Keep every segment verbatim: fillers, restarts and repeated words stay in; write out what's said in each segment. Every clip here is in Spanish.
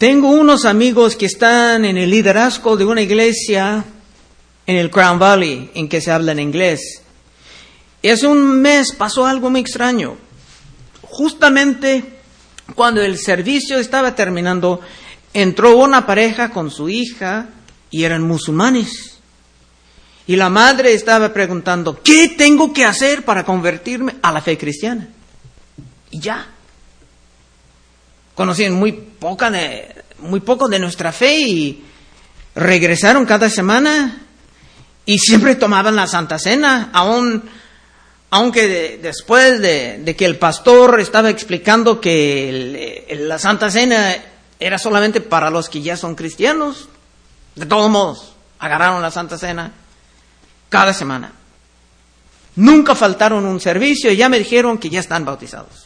Tengo unos amigos que están en el liderazgo de una iglesia en el Crown Valley, en que se habla en inglés. Y hace un mes pasó algo muy extraño. Justamente cuando el servicio estaba terminando, entró una pareja con su hija y eran musulmanes. Y la madre estaba preguntando, ¿qué tengo que hacer para convertirme a la fe cristiana? Y ya. Conocían muy poca de, muy poco de nuestra fe y regresaron cada semana y siempre tomaban la Santa Cena, aún, aunque de, después de, de que el pastor estaba explicando que el, el, la Santa Cena era solamente para los que ya son cristianos. De todos modos, agarraron la Santa Cena cada semana. Nunca faltaron un servicio y ya me dijeron que ya están bautizados.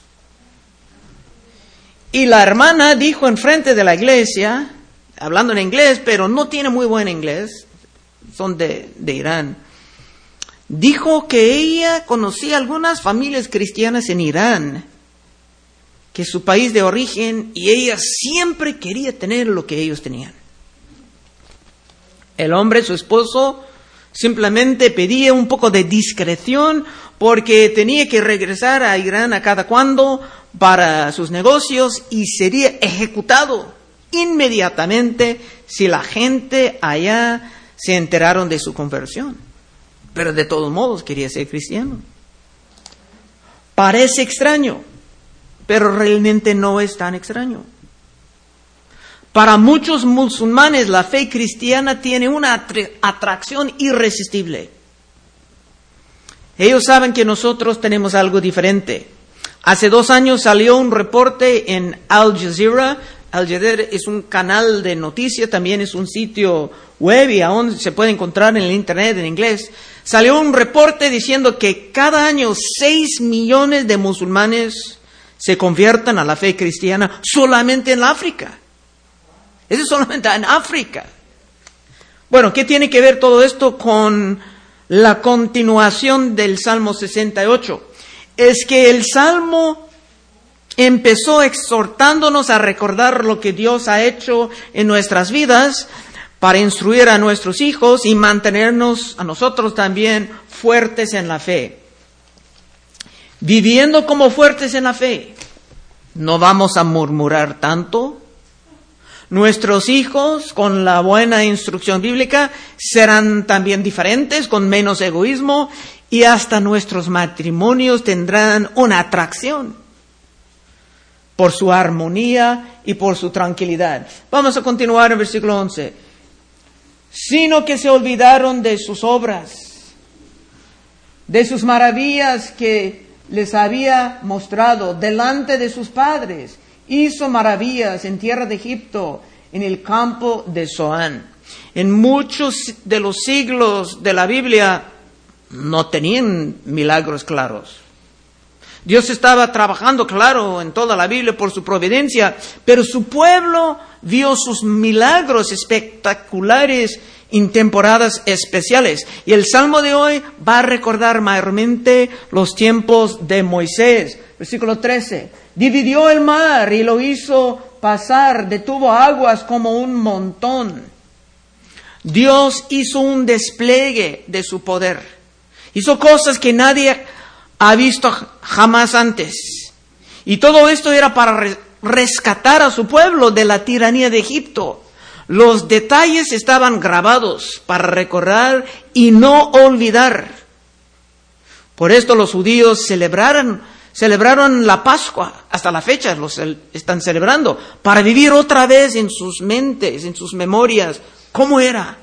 Y la hermana dijo enfrente de la iglesia, hablando en inglés, pero no tiene muy buen inglés, son de, de Irán, dijo que ella conocía algunas familias cristianas en Irán, que es su país de origen, y ella siempre quería tener lo que ellos tenían. El hombre, su esposo, simplemente pedía un poco de discreción porque tenía que regresar a Irán a cada cuando para sus negocios y sería ejecutado inmediatamente si la gente allá se enteraron de su conversión. Pero de todos modos quería ser cristiano. Parece extraño, pero realmente no es tan extraño. Para muchos musulmanes la fe cristiana tiene una atracción irresistible. Ellos saben que nosotros tenemos algo diferente. Hace dos años salió un reporte en Al Jazeera. Al Jazeera es un canal de noticias, también es un sitio web y aún se puede encontrar en el internet en inglés. Salió un reporte diciendo que cada año seis millones de musulmanes se convierten a la fe cristiana solamente en África. Eso es solamente en África. Bueno, ¿qué tiene que ver todo esto con la continuación del Salmo sesenta y ocho? Es que el Salmo empezó exhortándonos a recordar lo que Dios ha hecho en nuestras vidas para instruir a nuestros hijos y mantenernos a nosotros también fuertes en la fe. Viviendo como fuertes en la fe, no vamos a murmurar tanto. Nuestros hijos, con la buena instrucción bíblica, serán también diferentes, con menos egoísmo, y hasta nuestros matrimonios tendrán una atracción por su armonía y por su tranquilidad. Vamos a continuar en versículo once. Sino que se olvidaron de sus obras, de sus maravillas que les había mostrado delante de sus padres. Hizo maravillas en tierra de Egipto, en el campo de Zoán. En muchos de los siglos de la Biblia no tenían milagros claros. Dios estaba trabajando, claro, en toda la Biblia por su providencia, pero su pueblo vio sus milagros espectaculares en temporadas especiales. Y el Salmo de hoy va a recordar mayormente los tiempos de Moisés. Versículo trece. Dividió el mar y lo hizo pasar, detuvo aguas como un montón. Dios hizo un despliegue de su poder. Hizo cosas que nadie ha visto jamás antes. Y todo esto era para re- rescatar a su pueblo de la tiranía de Egipto. Los detalles estaban grabados para recordar y no olvidar. Por esto los judíos celebraron, celebraron la Pascua. Hasta la fecha los están celebrando. Para vivir otra vez en sus mentes, en sus memorias, cómo era.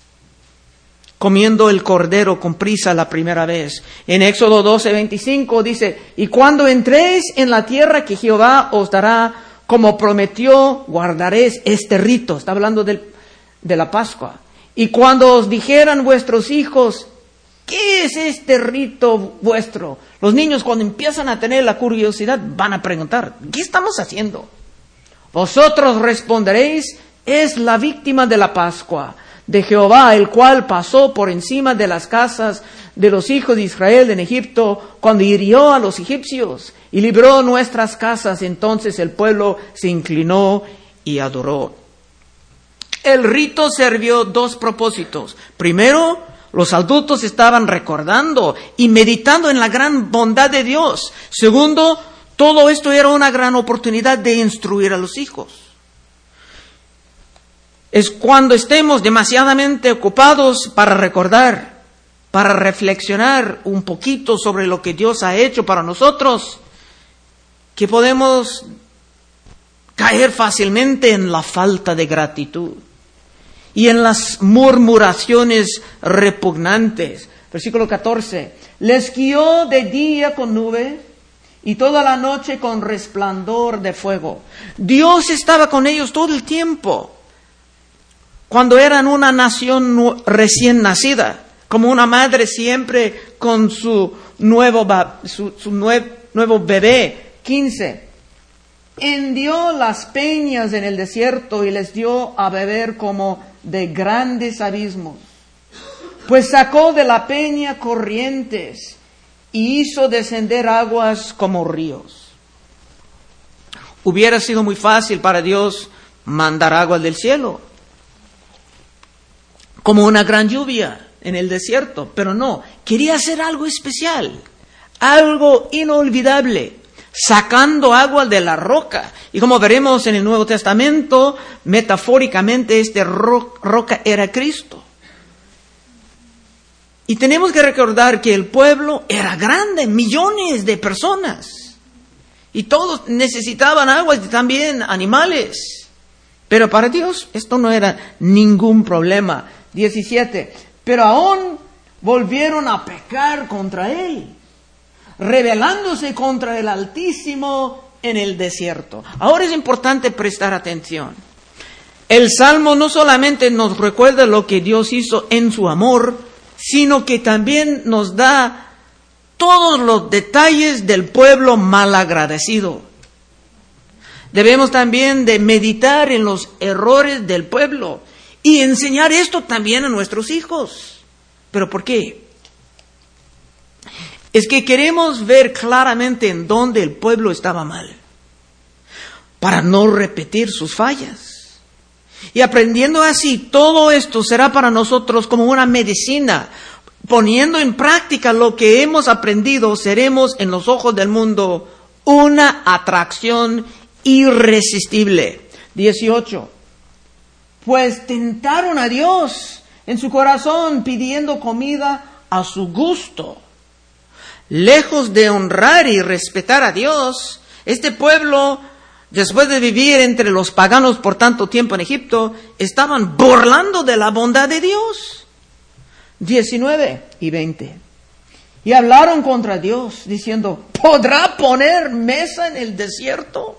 Comiendo el cordero con prisa la primera vez. En Éxodo doce, veinticinco dice, y cuando entréis en la tierra que Jehová os dará, como prometió, guardaréis este rito. Está hablando del, de la Pascua. Y cuando os dijeran vuestros hijos, ¿qué es este rito vuestro? Los niños cuando empiezan a tener la curiosidad van a preguntar, ¿qué estamos haciendo? Vosotros responderéis, es la víctima de la Pascua de Jehová, el cual pasó por encima de las casas de los hijos de Israel en Egipto, cuando hirió a los egipcios y libró nuestras casas. Entonces el pueblo se inclinó y adoró. El rito sirvió dos propósitos. Primero, los adultos estaban recordando y meditando en la gran bondad de Dios. Segundo, todo esto era una gran oportunidad de instruir a los hijos. Es cuando estemos demasiadamente ocupados para recordar, para reflexionar un poquito sobre lo que Dios ha hecho para nosotros, que podemos caer fácilmente en la falta de gratitud y en las murmuraciones repugnantes. Versículo catorce. Les guió de día con nube y toda la noche con resplandor de fuego. Dios estaba con ellos todo el tiempo. Cuando eran una nación recién nacida, como una madre siempre con su nuevo, su, su nue, nuevo bebé. quince. Hendió las peñas en el desierto y les dio a beber como de grandes abismos. Pues sacó de la peña corrientes y hizo descender aguas como ríos. Hubiera sido muy fácil para Dios mandar agua del cielo, como una gran lluvia en el desierto, pero no, quería hacer algo especial, algo inolvidable, sacando agua de la roca. Y como veremos en el Nuevo Testamento, metafóricamente esta ro- roca era Cristo. Y tenemos que recordar que el pueblo era grande, millones de personas, y todos necesitaban agua y también animales. Pero para Dios esto no era ningún problema. diecisiete. Pero aún volvieron a pecar contra Él, rebelándose contra el Altísimo en el desierto. Ahora es importante prestar atención. El Salmo no solamente nos recuerda lo que Dios hizo en su amor, sino que también nos da todos los detalles del pueblo malagradecido. Debemos también de meditar en los errores del pueblo y enseñar esto también a nuestros hijos. ¿Pero por qué? Es que queremos ver claramente en dónde el pueblo estaba mal, para no repetir sus fallas. Y aprendiendo así, todo esto será para nosotros como una medicina. Poniendo en práctica lo que hemos aprendido, seremos en los ojos del mundo una atracción irresistible. dieciocho. Pues tentaron a Dios en su corazón pidiendo comida a su gusto. Lejos de honrar y respetar a Dios, este pueblo, después de vivir entre los paganos por tanto tiempo en Egipto, estaban burlando de la bondad de Dios. diecinueve y veinte. Y hablaron contra Dios, diciendo, ¿podrá poner mesa en el desierto?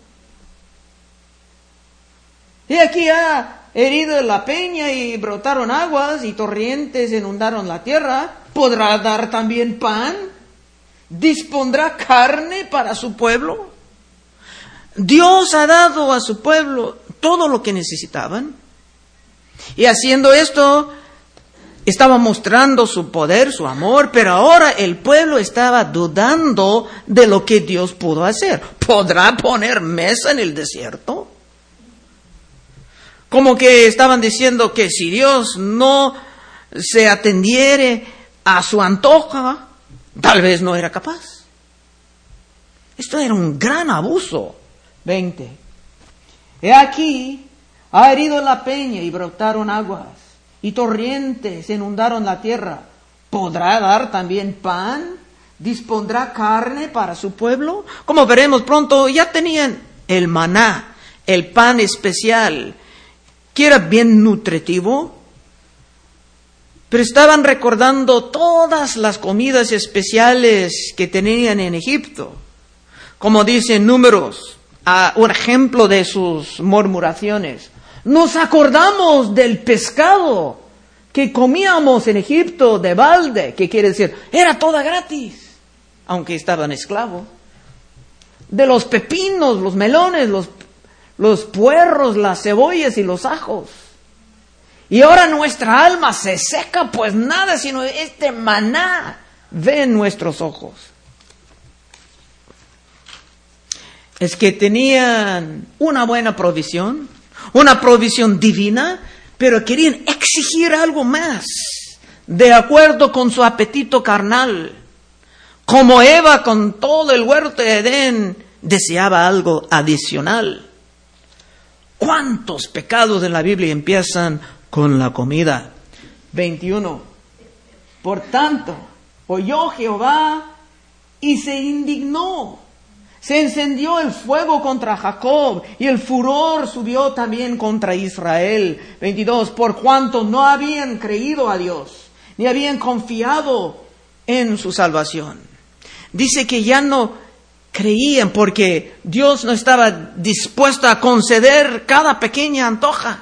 Y aquí ha herido la peña y brotaron aguas y torrentes inundaron la tierra. ¿Podrá dar también pan? ¿Dispondrá carne para su pueblo? Dios ha dado a su pueblo todo lo que necesitaban. Y haciendo esto, estaba mostrando su poder, su amor, pero ahora el pueblo estaba dudando de lo que Dios pudo hacer. ¿Podrá poner mesa en el desierto? Como que estaban diciendo que si Dios no se atendiere a su antojo, tal vez no era capaz. Esto era un gran abuso. veinte. He aquí, ha herido la peña y brotaron aguas, y torrentes inundaron la tierra. ¿Podrá dar también pan? ¿Dispondrá carne para su pueblo? Como veremos pronto, ya tenían el maná, el pan especial, que era bien nutritivo, pero estaban recordando todas las comidas especiales que tenían en Egipto. Como dicen Números, uh, un ejemplo de sus murmuraciones. Nos acordamos del pescado que comíamos en Egipto de balde, que quiere decir, era toda gratis, aunque estaban esclavos. De los pepinos, los melones, los los puerros, las cebollas y los ajos. Y ahora nuestra alma se seca, pues nada sino este maná ve en nuestros ojos. es que tenían una buena provisión, una provisión divina, pero querían exigir algo más, de acuerdo con su apetito carnal. Como Eva con todo el huerto de Edén deseaba algo adicional. ¿Cuántos pecados de la Biblia empiezan con la comida? veintiuno. Por tanto, oyó Jehová y se indignó. Se encendió el fuego contra Jacob y el furor subió también contra Israel. veintidós. Por cuanto no habían creído a Dios, ni habían confiado en su salvación. Dice que ya no creían porque Dios no estaba dispuesto a conceder cada pequeña antoja.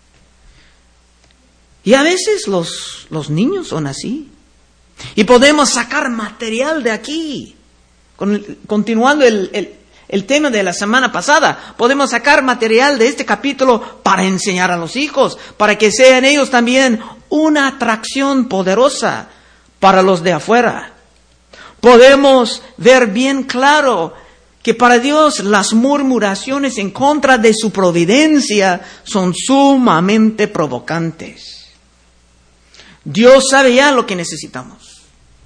Y a veces los, los niños son así. Y podemos sacar material de aquí. Con, continuando el, el, el tema de la semana pasada, podemos sacar material de este capítulo para enseñar a los hijos, para que sean ellos también una atracción poderosa para los de afuera. Podemos ver bien claro que para Dios las murmuraciones en contra de su providencia son sumamente provocantes. Dios sabe ya lo que necesitamos.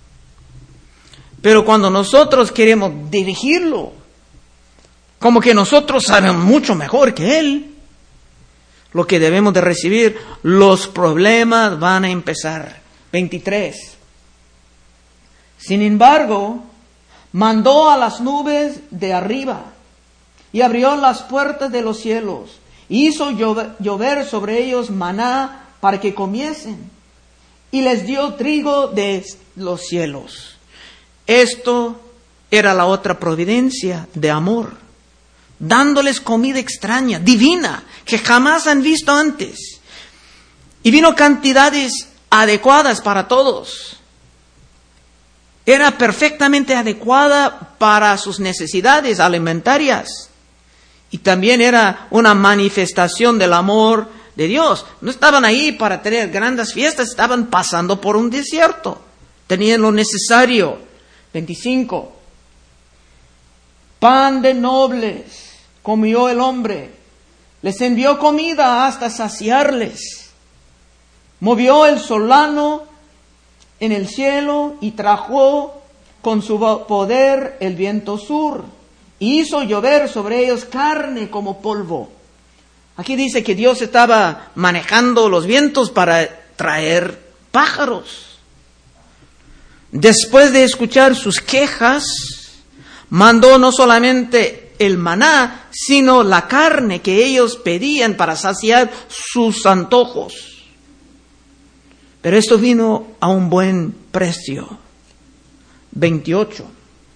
Pero cuando nosotros queremos dirigirlo, como que nosotros sabemos mucho mejor que Él, lo que debemos de recibir, los problemas van a empezar. veintitrés. Sin embargo, mandó a las nubes de arriba y abrió las puertas de los cielos. Hizo llover sobre ellos maná para que comiesen y les dio trigo de los cielos. Esto era la otra providencia de amor, dándoles comida extraña, divina, que jamás han visto antes. Y vino cantidades adecuadas para todos. Era perfectamente adecuada para sus necesidades alimentarias. Y también era una manifestación del amor de Dios. No estaban ahí para tener grandes fiestas, estaban pasando por un desierto. Tenían lo necesario. veinticinco. Pan de nobles comió el hombre. Les envió comida hasta saciarles. Movió el solano en el cielo y trajo con su poder el viento sur. Y hizo llover sobre ellos carne como polvo. Aquí dice que Dios estaba manejando los vientos para traer pájaros. Después de escuchar sus quejas, mandó no solamente el maná, sino la carne que ellos pedían para saciar sus antojos. Pero esto vino a un buen precio. veintiocho.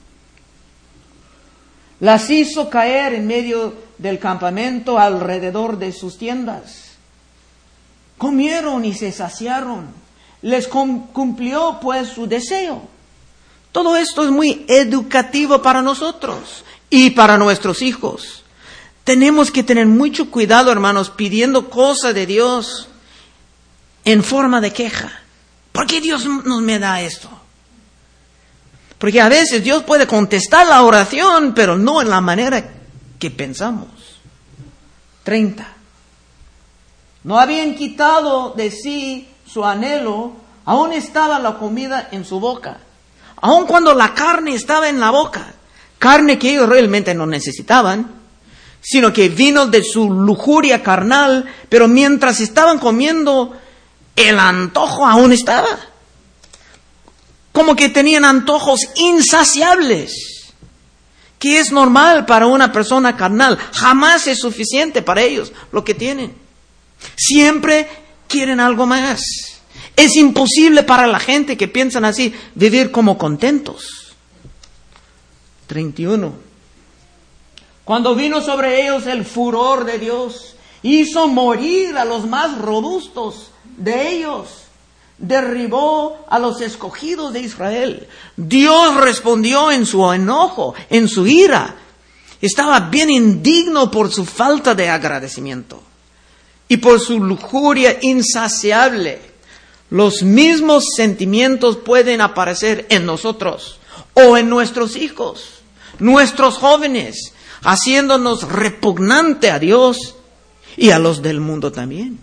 Las hizo caer en medio del campamento alrededor de sus tiendas. Comieron y se saciaron. Les cumplió pues su deseo. Todo esto es muy educativo para nosotros y para nuestros hijos. Tenemos que tener mucho cuidado, hermanos, pidiendo cosas de Dios en forma de queja. ¿Por qué Dios nos me da esto? Porque a veces Dios puede contestar la oración, pero no en la manera que pensamos. treinta. No habían quitado de sí su anhelo, aún estaba la comida en su boca. Aun cuando la carne estaba en la boca, carne que ellos realmente no necesitaban, sino que vino de su lujuria carnal, pero mientras estaban comiendo, el antojo aún estaba. Como que tenían antojos insaciables, que es normal para una persona carnal. Jamás es suficiente para ellos lo que tienen. Siempre quieren algo más. Es imposible para la gente que piensan así vivir como contentos. treinta y uno. Cuando vino sobre ellos el furor de Dios, hizo morir a los más robustos de ellos. Derribó a los escogidos de Israel. Dios respondió en su enojo, en su ira. Estaba bien indigno por su falta de agradecimiento y por su lujuria insaciable. Los mismos sentimientos pueden aparecer en nosotros o en nuestros hijos, nuestros jóvenes. haciéndonos repugnante a Dios y a los del mundo también.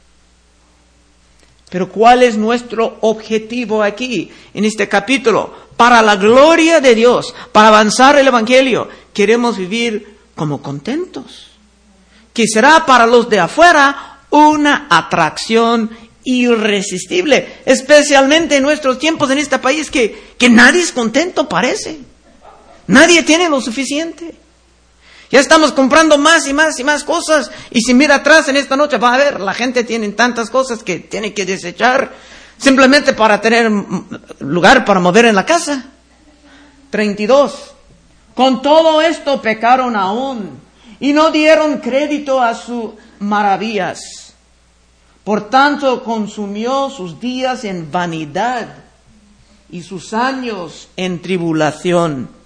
Pero ¿cuál es nuestro objetivo aquí, en este capítulo? Para la gloria de Dios, para avanzar el Evangelio, queremos vivir como contentos, que será para los de afuera una atracción irresistible, especialmente en nuestros tiempos en este país que, que nadie es contento, parece. Nadie tiene lo suficiente. Ya estamos comprando más y más y más cosas. Y si mira atrás en esta noche, va a ver, la gente tiene tantas cosas que tiene que desechar simplemente para tener lugar para mover en la casa. treinta y dos. Con todo esto pecaron aún y no dieron crédito a sus maravillas. Por tanto, consumió sus días en vanidad y sus años en tribulación.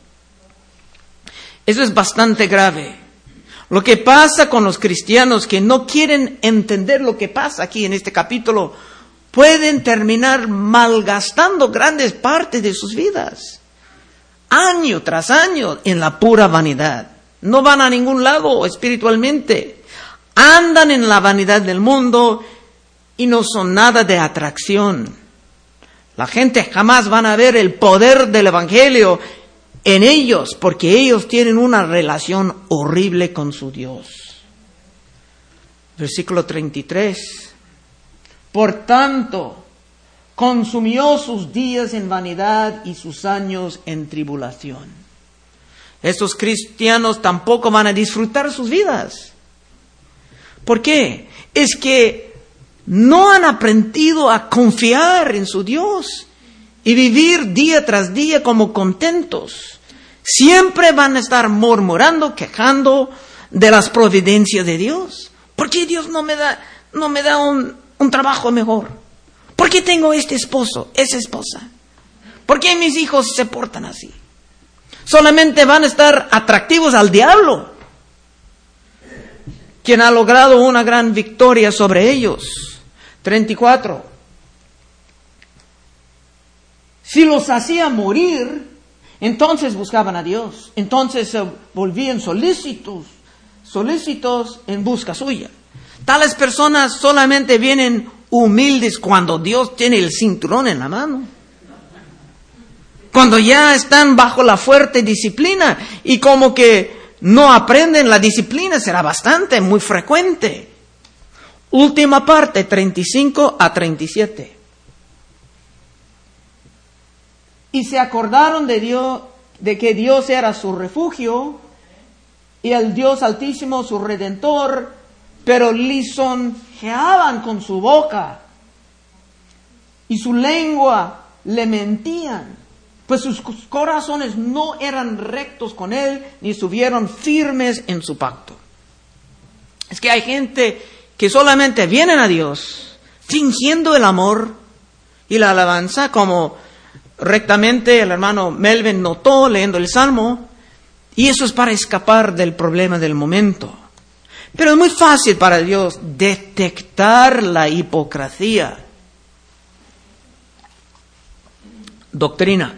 Eso es bastante grave. Lo que pasa con los cristianos que no quieren entender lo que pasa aquí en este capítulo, pueden terminar malgastando grandes partes de sus vidas, año tras año, en la pura vanidad. No van a ningún lado espiritualmente. Andan en la vanidad del mundo y no son nada de atracción. La gente jamás van a ver el poder del Evangelio en ellos, porque ellos tienen una relación horrible con su Dios. Versículo treinta y tres. Por tanto, consumió sus días en vanidad y sus años en tribulación. Estos cristianos tampoco van a disfrutar sus vidas. ¿Por qué? Es que no han aprendido a confiar en su Dios y vivir día tras día como contentos. Siempre van a estar murmurando, quejando de las providencias de Dios. ¿Por qué Dios no me da, no me da un, un trabajo mejor? ¿Por qué tengo este esposo, esa esposa? ¿Por qué mis hijos se portan así? Solamente van a estar atractivos al diablo, quien ha logrado una gran victoria sobre ellos. treinta y cuatro. Si los hacía morir, entonces buscaban a Dios. Entonces se volvían solícitos, solícitos en busca suya. Tales personas solamente vienen humildes cuando Dios tiene el cinturón en la mano. Cuando ya están bajo la fuerte disciplina y como que no aprenden la disciplina, será bastante, muy frecuente. Última parte, treinta y cinco a treinta y siete. Y se acordaron de Dios, de que Dios era su refugio y el Dios Altísimo su Redentor, pero lisonjeaban con su boca y su lengua le mentían, pues sus corazones no eran rectos con él, ni estuvieron firmes en su pacto. Es que hay gente que solamente vienen a Dios fingiendo el amor y la alabanza, como rectamente el hermano Melvin notó leyendo el Salmo, y eso es para escapar del problema del momento. Pero es muy fácil para Dios detectar la hipocresía. Doctrina.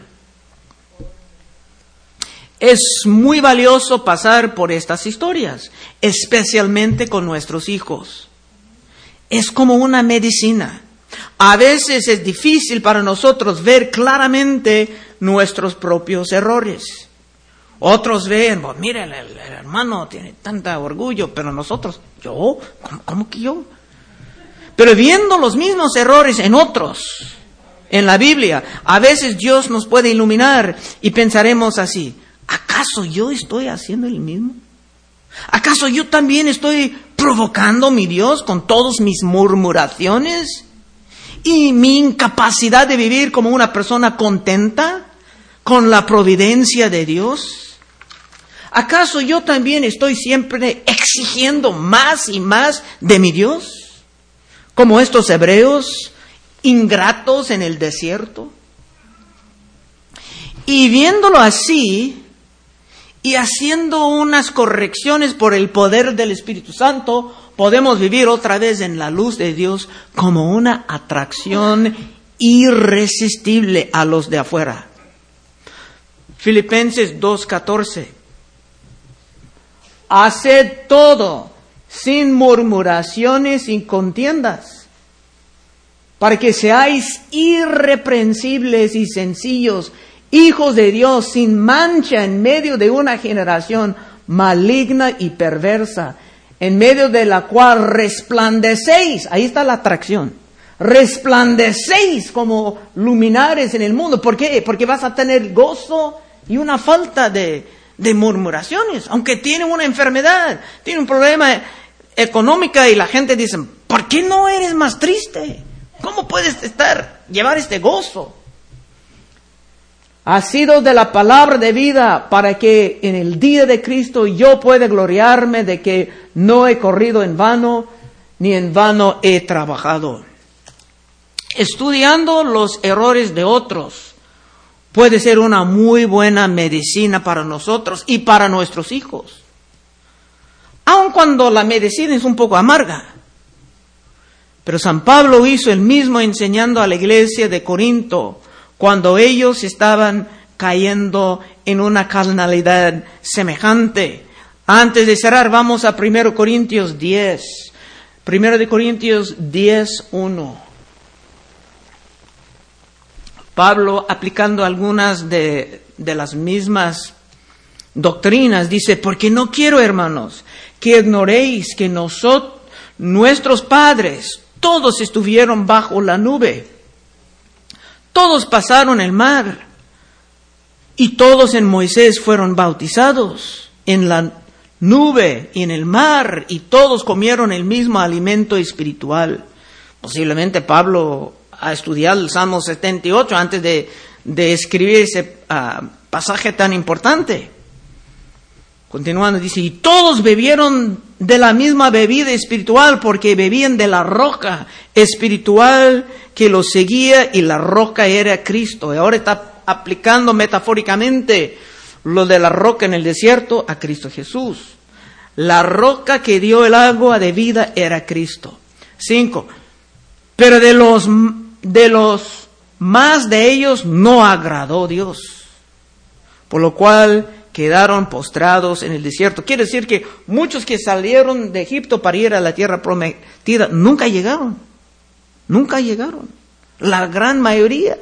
Es muy valioso pasar por estas historias, especialmente con nuestros hijos. Es como una medicina. A veces es difícil para nosotros ver claramente nuestros propios errores. Otros ven, pues, mira, el, el hermano tiene tanta orgullo, pero nosotros, ¿yo? ¿Cómo, cómo que yo? Pero viendo los mismos errores en otros, en la Biblia, a veces Dios nos puede iluminar y pensaremos así: ¿acaso yo estoy haciendo el mismo? ¿Acaso yo también estoy provocando a mi Dios con todas mis murmuraciones y mi incapacidad de vivir como una persona contenta con la providencia de Dios? ¿Acaso yo también estoy siempre exigiendo más y más de mi Dios, como estos hebreos ingratos en el desierto? Y viéndolo así, y haciendo unas correcciones por el poder del Espíritu Santo, podemos vivir otra vez en la luz de Dios como una atracción irresistible a los de afuera. Filipenses dos catorce. haced todo sin murmuraciones y contiendas, para que seáis irreprensibles y sencillos, hijos de Dios, sin mancha en medio de una generación maligna y perversa, en medio de la cual resplandecéis. Ahí está la atracción. Resplandecéis como luminares en el mundo. ¿Por qué? Porque vas a tener gozo y una falta de, de murmuraciones. Aunque tiene una enfermedad, tiene un problema económico y la gente dice, ¿por qué no eres más triste? ¿Cómo puedes estar, llevar este gozo? Ha sido de la palabra de vida para que en el día de Cristo yo pueda gloriarme de que no he corrido en vano, ni en vano he trabajado. Estudiando los errores de otros puede ser una muy buena medicina para nosotros y para nuestros hijos. Aun cuando la medicina es un poco amarga. Pero San Pablo hizo el mismo enseñando a la iglesia de Corinto cuando ellos estaban cayendo en una carnalidad semejante. Antes de cerrar, vamos a primero Corintios diez. primero de Corintios diez, uno. Pablo, aplicando algunas de, de las mismas doctrinas, dice, porque no quiero, hermanos, que ignoréis que nosotros, nuestros padres, todos estuvieron bajo la nube. Todos pasaron el mar y todos en Moisés fueron bautizados en la nube y en el mar y todos comieron el mismo alimento espiritual. Posiblemente Pablo ha estudiado el Salmo setenta y ocho antes de, de escribir ese uh, pasaje tan importante. Continuando, dice, y todos bebieron de la misma bebida espiritual porque bebían de la roca espiritual que los seguía y la roca era Cristo. Y ahora está aplicando metafóricamente lo de la roca en el desierto a Cristo Jesús. La roca que dio el agua de vida era Cristo. Cinco. Pero de los, de los más de ellos no agradó Dios, por lo cual quedaron postrados en el desierto. Quiere decir que muchos que salieron de Egipto para ir a la tierra prometida nunca llegaron. Nunca llegaron. La gran mayoría.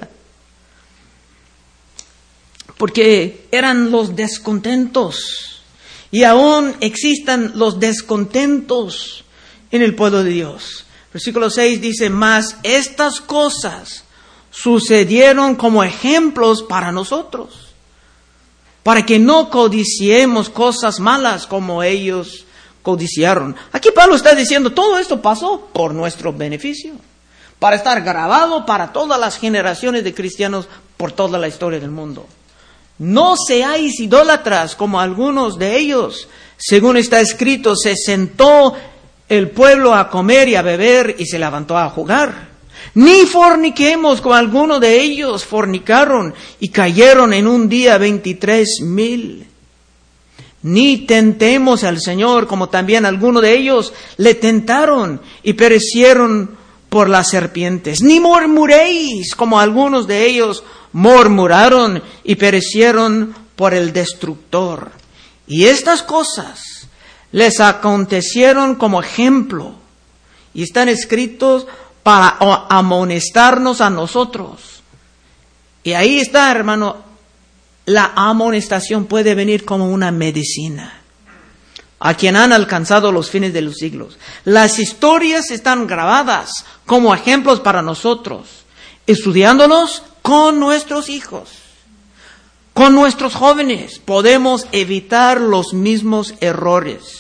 Porque eran los descontentos. Y aún existan los descontentos en el pueblo de Dios. Versículo seis dice, mas estas cosas sucedieron como ejemplos para nosotros, para que no codiciemos cosas malas como ellos codiciaron. Aquí Pablo está diciendo, todo esto pasó por nuestro beneficio, para estar grabado para todas las generaciones de cristianos por toda la historia del mundo. No seáis idólatras como algunos de ellos. Según está escrito, se sentó el pueblo a comer y a beber y se levantó a jugar. Ni forniquemos como algunos de ellos fornicaron y cayeron en un día veintitrés mil. Ni tentemos al Señor como también algunos de ellos le tentaron y perecieron por las serpientes. Ni murmuréis como algunos de ellos murmuraron y perecieron por el destructor. Y estas cosas les acontecieron como ejemplo y están escritos para amonestarnos a nosotros. Y ahí está, hermano, la amonestación puede venir como una medicina a quien han alcanzado los fines de los siglos. Las historias están grabadas como ejemplos para nosotros, estudiándolos con nuestros hijos, con nuestros jóvenes. Podemos evitar los mismos errores.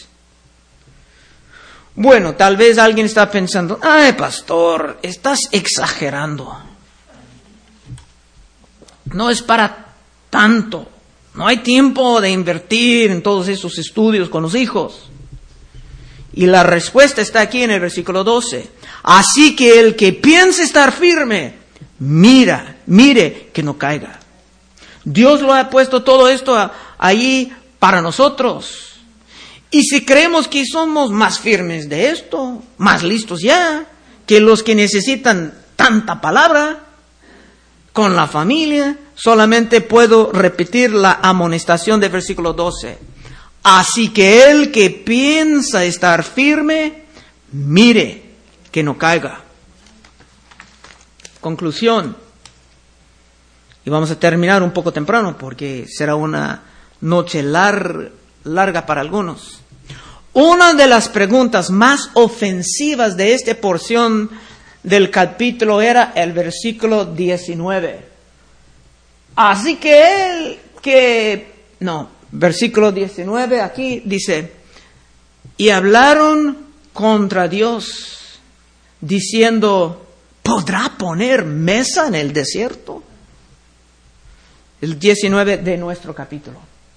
Bueno, tal vez alguien está pensando, ay, pastor, estás exagerando. No es para tanto. No hay tiempo de invertir en todos esos estudios con los hijos. Y la respuesta está aquí en el versículo doce. Así que el que piense estar firme, mira, mire que no caiga. Dios lo ha puesto todo esto allí para nosotros. Y si creemos que somos más firmes de esto, más listos ya, que los que necesitan tanta palabra, con la familia, solamente puedo repetir la amonestación del versículo doce. Así que el que piensa estar firme, mire que no caiga. Conclusión. Y vamos a terminar un poco temprano porque será una noche larga, larga para algunos. Una de las preguntas más ofensivas de esta porción del capítulo era el versículo diecinueve. Así que él que... No, versículo diecinueve aquí dice, y hablaron contra Dios, diciendo, ¿podrá poner mesa en el desierto? El diecinueve de nuestro capítulo.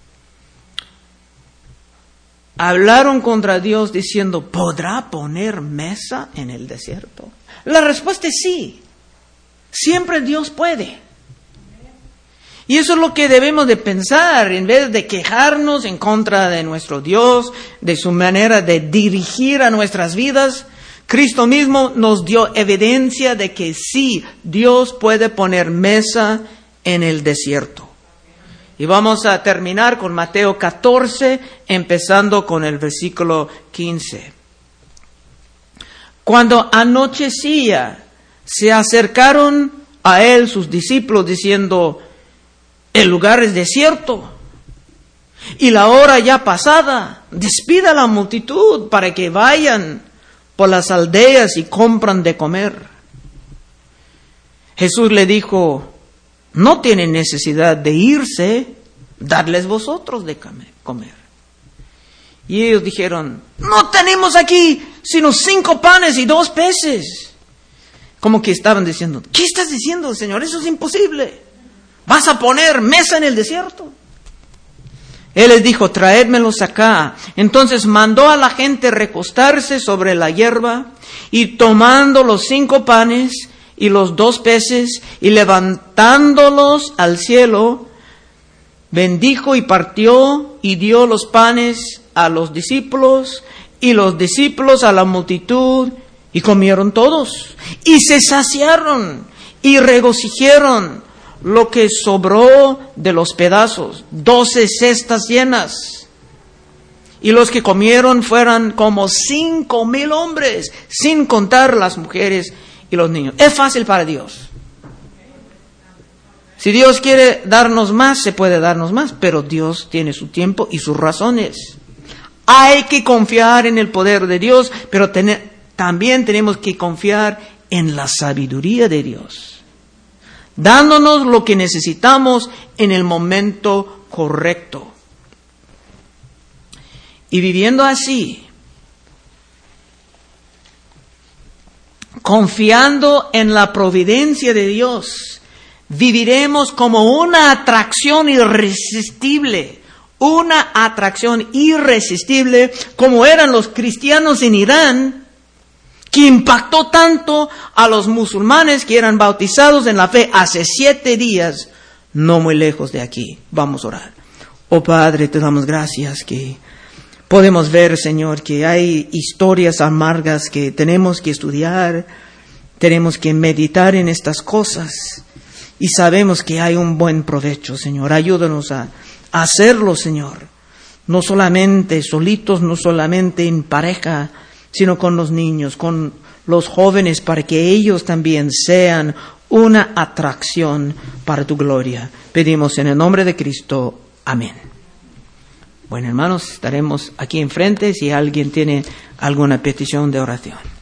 Hablaron contra Dios diciendo, ¿podrá poner mesa en el desierto? La respuesta es sí. Siempre Dios puede. Y eso es lo que debemos de pensar, en vez de quejarnos en contra de nuestro Dios, de su manera de dirigir a nuestras vidas. Cristo mismo nos dio evidencia de que sí, Dios puede poner mesa en el desierto. Y vamos a terminar con Mateo catorce, empezando con el versículo quince. Cuando anochecía, se acercaron a él sus discípulos diciendo, el lugar es desierto y la hora ya pasada. Despida a la multitud para que vayan por las aldeas y compran de comer. Jesús le dijo, no tienen necesidad de irse, dadles vosotros de comer. Y ellos dijeron, no tenemos aquí sino cinco panes y dos peces. Como que estaban diciendo, ¿qué estás diciendo, Señor? Eso es imposible. ¿Vas a poner mesa en el desierto? Él les dijo, traédmelos acá. Entonces mandó a la gente recostarse sobre la hierba y tomando los cinco panes y los dos peces y levantándolos al cielo, bendijo y partió y dio los panes a los discípulos y los discípulos a la multitud y comieron todos y se saciaron y regocijaron lo que sobró de los pedazos, doce cestas llenas. Y los que comieron fueron como cinco mil hombres, sin contar las mujeres y los niños. Es fácil para Dios. Si Dios quiere darnos más, se puede darnos más, pero Dios tiene su tiempo y sus razones. Hay que confiar en el poder de Dios, pero tener, también tenemos que confiar en la sabiduría de Dios, dándonos lo que necesitamos en el momento correcto. Y viviendo así, confiando en la providencia de Dios, viviremos como una atracción irresistible, una atracción irresistible como eran los cristianos en Irán, que impactó tanto a los musulmanes que eran bautizados en la fe hace siete días, no muy lejos de aquí. Vamos a orar. Oh Padre, te damos gracias que podemos ver, Señor, que hay historias amargas que tenemos que estudiar, tenemos que meditar en estas cosas y sabemos que hay un buen provecho, Señor. Ayúdanos a hacerlo, Señor, no solamente solitos, no solamente en pareja, sino con los niños, con los jóvenes, para que ellos también sean una atracción para tu gloria. Pedimos en el nombre de Cristo. Amén. Bueno, hermanos, estaremos aquí enfrente si alguien tiene alguna petición de oración.